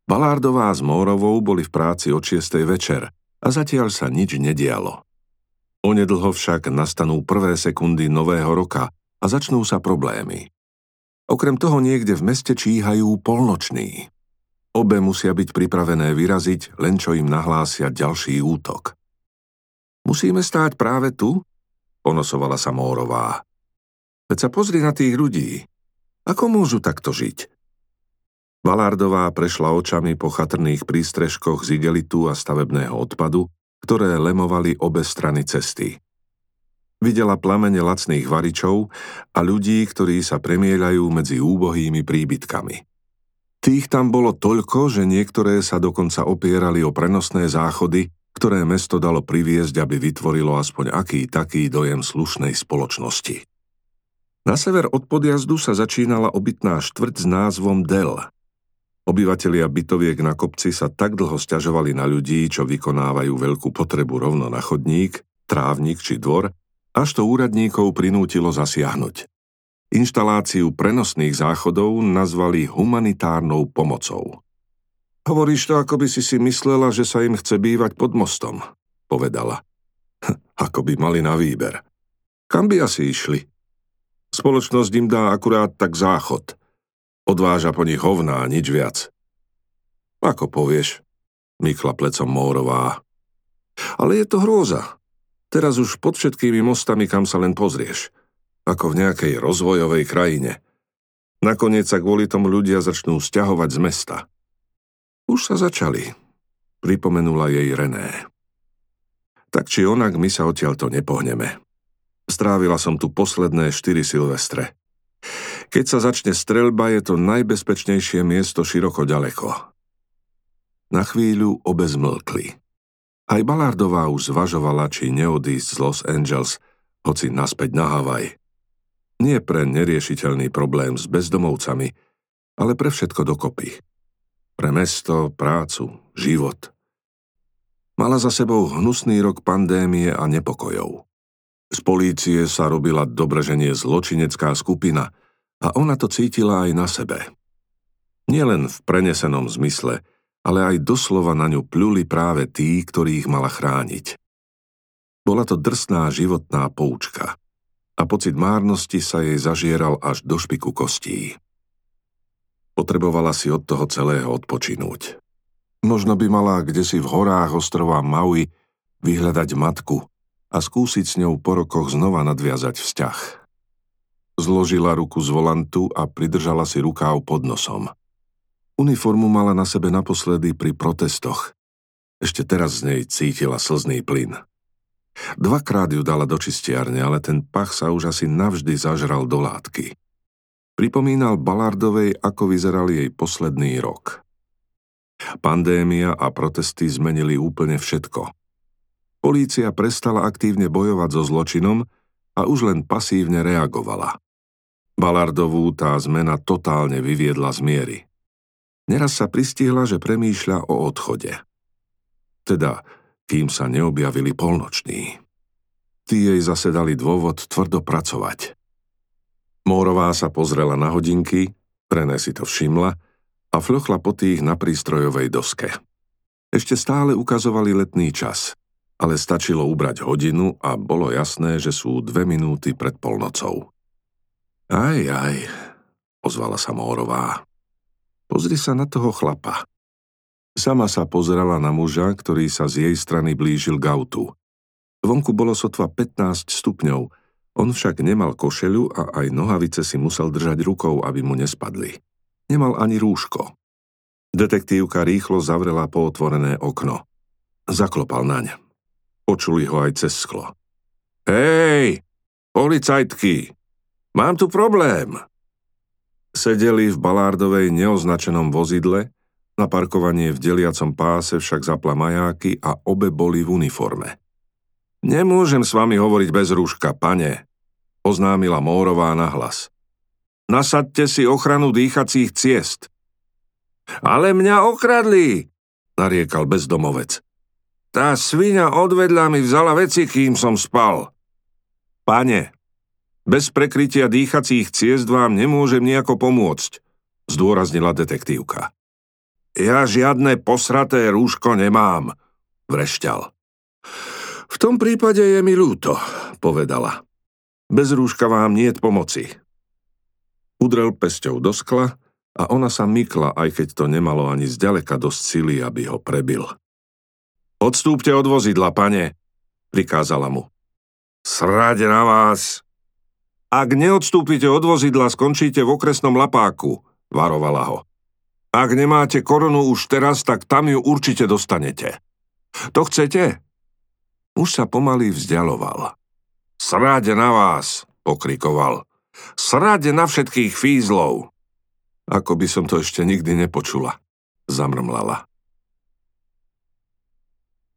Balárdová s Mórovou boli v práci od 6. večer a zatiaľ sa nič nedialo. Onedlho však nastanú prvé sekundy nového roka a začnú sa problémy. Okrem toho niekde v meste číhajú polnoční. Obe musia byť pripravené vyraziť, len čo im nahlásia ďalší útok. Musíme stáť práve tu? Ponosovala sa Mórová. Veď sa pozri na tých ľudí. Ako môžu takto žiť? Balárdová prešla očami po chatrných prístrežkoch z igelitu a stavebného odpadu, ktoré lemovali obe strany cesty. Videla plamene lacných varičov a ľudí, ktorí sa premieľajú medzi úbohými príbytkami. Tých tam bolo toľko, že niektoré sa dokonca opierali o prenosné záchody, ktoré mesto dalo priviesť, aby vytvorilo aspoň aký taký dojem slušnej spoločnosti. Na sever od podjazdu sa začínala obytná štvrť s názvom Del. Obyvatelia bytoviek na kopci sa tak dlho sťažovali na ľudí, čo vykonávajú veľkú potrebu rovno na chodník, trávnik či dvor, až to úradníkov prinútilo zasiahnuť. Inštaláciu prenosných záchodov nazvali humanitárnou pomocou. Hovoríš to, ako by si myslela, že sa im chce bývať pod mostom, povedala. Ako by mali na výber. Kam by asi išli? Spoločnosť im dá akurát tak záchod. Odváža po nich hovná, nič viac. Ako povieš, mykla plecom Mórová. Ale je to hrôza. Teraz už pod všetkými mostami, kam sa len pozrieš. Ako v nejakej rozvojovej krajine. Nakoniec sa kvôli tomu ľudia začnú sťahovať z mesta. Už sa začali, pripomenula jej René. Tak či onak, my sa odtiaľto nepohneme. Strávila som tu posledné 4 Silvestre. Keď sa začne streľba, je to najbezpečnejšie miesto široko ďaleko. Na chvíľu obe zmlkli. Aj Balárdová už zvažovala, či neodísť z Los Angeles, hoci naspäť na Havaj. Nie pre neriešiteľný problém s bezdomovcami, ale pre všetko dokopy. Pre mesto, prácu, život. Mala za sebou hnusný rok pandémie a nepokojov. Z polície sa robila dobrženie zločinecká skupina a ona to cítila aj na sebe. Nielen v prenesenom zmysle, ale aj doslova na ňu pľuli práve tí, ktorých mala chrániť. Bola to drsná životná poučka a pocit márnosti sa jej zažieral až do špiku kostí. Potrebovala si od toho celého odpočinúť. Možno by mala kdesi v horách ostrova Maui vyhľadať matku a skúsiť s ňou po rokoch znova nadviazať vzťah. Zložila ruku z volantu a pridržala si rukáv pod nosom. Uniformu mala na sebe naposledy pri protestoch. Ešte teraz z nej cítila slzný plyn. 2-krát ju dala do čistiarne, ale ten pach sa už asi navždy zažral do látky. Pripomínal Balárdovej, ako vyzeral jej posledný rok. Pandémia a protesty zmenili úplne všetko. Polícia prestala aktívne bojovať so zločinom a už len pasívne reagovala. Balárdovú tá zmena totálne vyviedla z miery. Neraz sa pristihla, že premýšľa o odchode. Teda, kým sa neobjavili polnoční. Tí jej zase dali dôvod tvrdo pracovať. Mórová sa pozrela na hodinky, René si to všimla a fľochla po tých na prístrojovej doske. Ešte stále ukazovali letný čas, ale stačilo ubrať hodinu a bolo jasné, že sú 2 minúty pred polnocou. Aj, ozvala sa Mórová. Pozri sa na toho chlapa. Sama sa pozerala na muža, ktorý sa z jej strany blížil k autu. Vonku bolo sotva 15 stupňov, on však nemal košeľu a aj nohavice si musel držať rukou, aby mu nespadli. Nemal ani rúško. Detektívka rýchlo zavrela pootvorené okno. Zaklopal naň. Počuli ho aj cez sklo. Hej, policajtky, mám tu problém. Sedeli v Balárdovej neoznačenom vozidle, na parkovanie v deliacom páse však zapla majáky a obe boli v uniforme. Nemôžem s vami hovoriť bez rúška, pane, oznámila Mórová nahlas. Nasaďte si ochranu dýchacích ciest. Ale mňa okradli, nariekal bezdomovec. Tá sviňa odvedľa mi vzala veci, kým som spal. Pane, bez prekrytia dýchacích ciest vám nemôžem nejako pomôcť, zdôraznila detektívka. Ja žiadne posraté rúško nemám, vrešťal. V tom prípade je mi ľúto, povedala. Bez rúška vám niet pomoci. Udrel pesťou do skla a ona sa mykla, aj keď to nemalo ani zďaleka dosť sily, aby ho prebil. Odstúpte od vozidla, pane, prikázala mu. Srať na vás! Ak neodstúpite od vozidla, skončíte v okresnom lapáku, varovala ho. Ak nemáte korunu už teraz, tak tam ju určite dostanete. To chcete? Už sa pomaly vzdialoval. Srať na vás, pokrikoval. Srať na všetkých fízlov. Ako by som to ešte nikdy nepočula, zamrmlala.